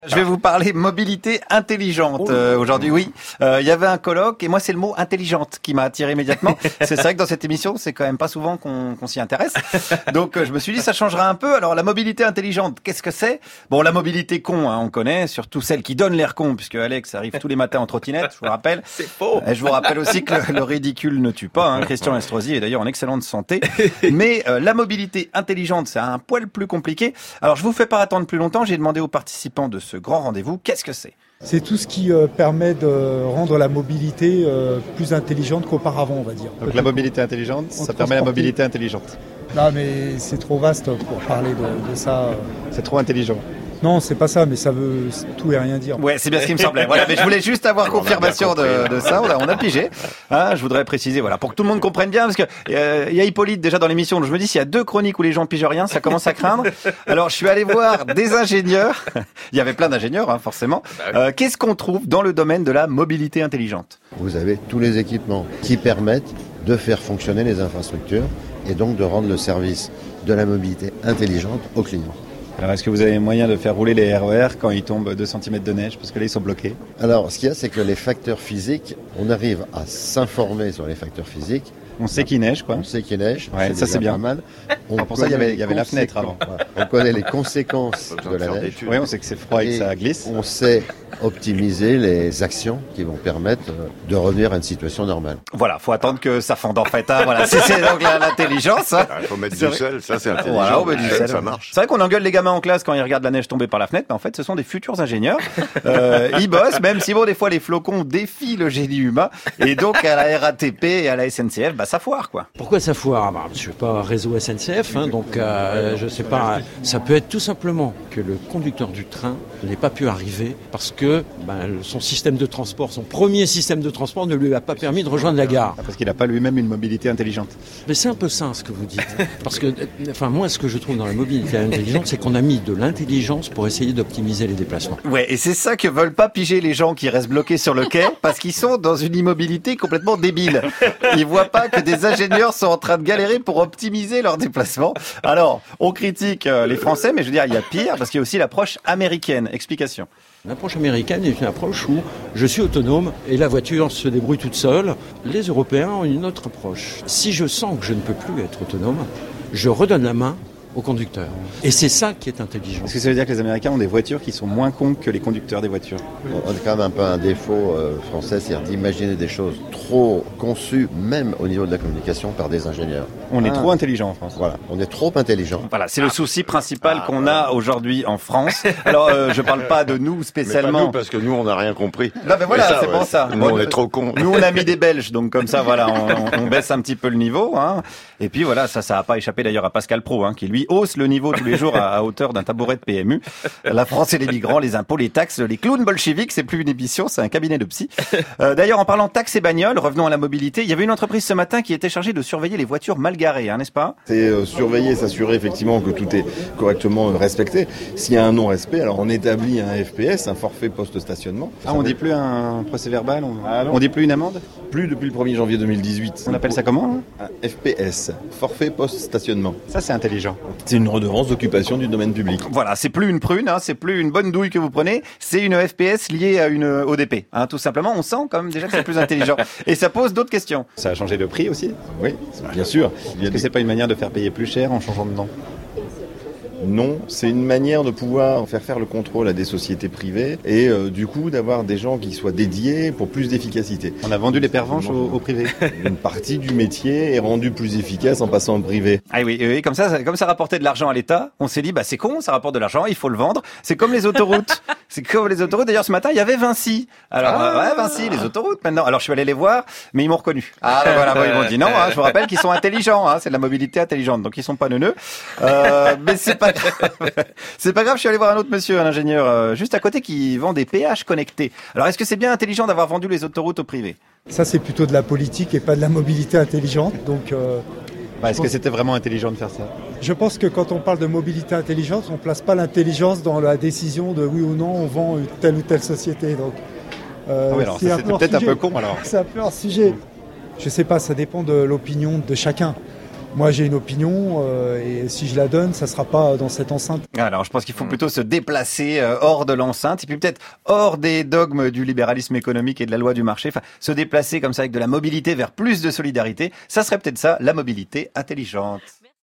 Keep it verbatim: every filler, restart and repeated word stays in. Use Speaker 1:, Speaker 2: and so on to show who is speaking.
Speaker 1: Je vais vous parler mobilité intelligente euh, aujourd'hui. Oui, euh, il y avait un colloque et moi c'est le mot intelligente qui m'a attiré immédiatement. C'est vrai que dans cette émission c'est quand même pas souvent qu'on qu'on s'y intéresse. Donc euh, je me suis dit ça changera un peu. Alors la mobilité intelligente, qu'est-ce que c'est? Bon, la mobilité con, hein, on connaît, surtout celle qui donne l'air con, puisque Alex arrive tous les matins en trottinette. Je vous rappelle.
Speaker 2: C'est faux.
Speaker 1: Et je vous rappelle aussi que le, le ridicule ne tue pas. Hein. Christian Estrosi est d'ailleurs en excellente santé. Mais euh, la mobilité intelligente, c'est un poil plus compliqué. Alors je vous fais pas attendre plus longtemps. J'ai demandé aux participants de ce grand rendez-vous, qu'est-ce que c'est?
Speaker 3: C'est tout ce qui euh, permet de rendre la mobilité euh, plus intelligente qu'auparavant, on va dire.
Speaker 1: Donc la mobilité intelligente, ça permet la mobilité intelligente.
Speaker 3: Non, mais c'est trop vaste pour parler de, de ça.
Speaker 1: C'est trop intelligent.
Speaker 3: Non, c'est pas ça, mais ça veut tout et rien dire.
Speaker 1: Ouais, c'est bien ce qui me semblait. Voilà, mais je voulais juste avoir Alors, confirmation de, de ça. On a, on a pigé. Hein, je voudrais préciser, voilà, pour que tout le monde comprenne bien, parce que euh, il y a Hippolyte déjà dans l'émission. Donc je me dis, s'il y a deux chroniques où les gens pigent rien, ça commence à craindre. Alors je suis allé voir des ingénieurs. Il y avait plein d'ingénieurs, hein, forcément. Euh, qu'est-ce qu'on trouve dans le domaine de la mobilité intelligente?
Speaker 4: Vous avez tous les équipements qui permettent de faire fonctionner les infrastructures et donc de rendre le service de la mobilité intelligente aux clients.
Speaker 1: Alors, est-ce que vous avez moyen de faire rouler les R E R quand il tombe deux centimètres de neige? Parce que là, ils sont bloqués.
Speaker 4: Alors, ce qu'il y a, c'est que les facteurs physiques, on arrive à s'informer sur les facteurs physiques.
Speaker 1: On sait qu'il neige, quoi.
Speaker 4: On sait qu'il neige.
Speaker 1: Ouais,
Speaker 4: c'est
Speaker 1: ça, c'est bien.
Speaker 4: Pas mal. On
Speaker 1: pour ça, il y avait, il y avait la fenêtre avant.
Speaker 4: Voilà. On connaît les conséquences de la neige.
Speaker 1: Oui, on sait que c'est froid et, et que ça glisse.
Speaker 4: On sait optimiser les actions qui vont permettre de revenir à une situation normale.
Speaker 1: Voilà, faut attendre que ça fonde en fait. Hein, voilà, c'est, c'est donc la, l'intelligence. Hein.
Speaker 2: Il faut mettre du sel, ça c'est intelligent.
Speaker 1: Voilà, on met du
Speaker 2: ouais,
Speaker 1: sel.
Speaker 2: Ça marche.
Speaker 1: C'est vrai qu'on engueule les gamins en classe quand ils regardent la neige tomber par la fenêtre, mais en fait, ce sont des futurs ingénieurs. Euh, ils bossent, même si bon, des fois les flocons défient le génie humain. Et donc à la R A T P et à la S N C F, bah ça foire quoi.
Speaker 5: Pourquoi ça foire? Bah, je suis pas réseau S N C F, hein, donc euh, je sais pas. Ça peut être tout simplement que le conducteur du train n'ait pas pu arriver parce que bah, son système de transport, son premier système de transport ne lui a pas permis de rejoindre la gare.
Speaker 1: Parce qu'il n'a pas lui-même une mobilité intelligente.
Speaker 5: Mais c'est un peu ça ce que vous dites. Parce que, enfin moi, ce que je trouve dans la mobilité intelligente, c'est qu'on a mis de l'intelligence pour essayer d'optimiser les déplacements.
Speaker 1: Ouais, et c'est ça que veulent pas piger les gens qui restent bloqués sur le quai parce qu'ils sont dans une immobilité complètement débile. Ils voient pas que des ingénieurs sont en train de galérer pour optimiser leurs déplacements. Alors, on critique les Français, mais je veux dire, il y a pire parce qu'il y a aussi l'approche américaine. Explication.
Speaker 5: L'approche américaine est une approche où je suis autonome et la voiture se débrouille toute seule. Les Européens ont une autre approche. Si je sens que je ne peux plus être autonome, je redonne la main au conducteur. Et c'est ça qui est intelligent.
Speaker 1: Est-ce que ça veut dire que les Américains ont des voitures qui sont moins cons que les conducteurs des voitures?
Speaker 4: On a quand même un peu un défaut euh, français, c'est-à-dire d'imaginer des choses trop conçues, même au niveau de la communication, par des ingénieurs.
Speaker 1: On est
Speaker 4: ah.
Speaker 1: trop intelligent en France.
Speaker 4: Voilà, on est trop intelligent.
Speaker 1: Voilà, c'est le souci principal ah, qu'on a aujourd'hui en France. Alors, euh, je parle pas de nous spécialement.
Speaker 2: Mais pas nous, parce que nous, on n'a rien compris.
Speaker 1: Non, mais voilà,
Speaker 2: mais ça,
Speaker 1: c'est
Speaker 2: ouais.
Speaker 1: pour ça.
Speaker 2: Nous,
Speaker 1: bon,
Speaker 2: on est trop cons.
Speaker 1: Nous, on a mis des Belges, donc comme ça, voilà, on, on baisse un petit peu le niveau. Hein. Et puis voilà, ça, ça a pas échappé d'ailleurs à Pascal Praud, hein, qui lui hausse le niveau tous les jours à, à hauteur d'un tabouret de P M U. La France et les migrants, les impôts, les taxes, les clowns bolcheviques, c'est plus une émission, c'est un cabinet de psy. Euh, d'ailleurs, en parlant taxes et bagnoles, revenons à la mobilité. Il y avait une entreprise ce matin qui était chargée de surveiller les voitures mal garées, hein, n'est-ce pas?
Speaker 6: C'est euh, surveiller, s'assurer effectivement que tout est correctement euh, respecté. S'il y a un non-respect, alors on établit un F P S, un forfait post-stationnement.
Speaker 1: Ah, on dit plus un procès-verbal, on,
Speaker 6: ah,
Speaker 1: on dit plus une amende?
Speaker 6: Plus depuis le premier janvier deux mille dix-huit.
Speaker 1: On appelle ça comment?
Speaker 6: Un F P S, forfait post-stationnement.
Speaker 1: Ça, c'est intelligent.
Speaker 6: C'est une redevance d'occupation du domaine public.
Speaker 1: Voilà, c'est plus une prune, hein, c'est plus une bonne douille que vous prenez, c'est une F P S liée à une O D P. Hein, tout simplement, on sent quand même déjà que c'est plus intelligent. Et ça pose d'autres questions. Ça a changé le prix aussi?
Speaker 6: Oui, bien sûr.
Speaker 1: Est-ce que c'est pas une manière de faire payer plus cher en changeant de nom?
Speaker 6: Non, c'est une manière de pouvoir faire faire le contrôle à des sociétés privées et euh, du coup d'avoir des gens qui soient dédiés pour plus d'efficacité.
Speaker 1: On a vendu les pervenches au, au privé.
Speaker 6: Une partie du métier est rendue plus efficace en passant au privé.
Speaker 1: Ah oui, oui, comme ça, comme ça rapportait de l'argent à l'État, on s'est dit bah c'est con, ça rapporte de l'argent, il faut le vendre. C'est comme les autoroutes. C'est comme les autoroutes. D'ailleurs, ce matin, il y avait Vinci. Alors ah euh, ouais, Vinci, les autoroutes maintenant. Alors je suis allé les voir, mais ils m'ont reconnu. Ah voilà, bon, ils m'ont dit non. Hein, je vous rappelle qu'ils sont intelligents. Hein, c'est de la mobilité intelligente, donc ils sont pas neuneux. Euh, mais c'est pas c'est pas grave, je suis allé voir un autre monsieur, un ingénieur euh, juste à côté qui vend des péages connectés. Alors est-ce que c'est bien intelligent d'avoir vendu les autoroutes au privé?
Speaker 3: Ça, c'est plutôt de la politique et pas de la mobilité intelligente. Donc, euh,
Speaker 1: bah, est-ce pense... que c'était vraiment intelligent de faire ça?
Speaker 3: Je pense que quand on parle de mobilité intelligente, on ne place pas l'intelligence dans la décision de oui ou non on vend telle ou telle société. Donc,
Speaker 1: euh, ah oui, alors c'est ça, c'était peut-être sujet. un peu con alors.
Speaker 3: C'est un peu un sujet. Je sais pas, ça dépend de l'opinion de chacun. Moi, j'ai une opinion euh, et si je la donne, ça sera pas dans cette enceinte.
Speaker 1: Alors, je pense qu'il faut plutôt se déplacer euh, hors de l'enceinte et puis peut-être hors des dogmes du libéralisme économique et de la loi du marché. Enfin, se déplacer comme ça avec de la mobilité vers plus de solidarité. Ça serait peut-être ça, la mobilité intelligente.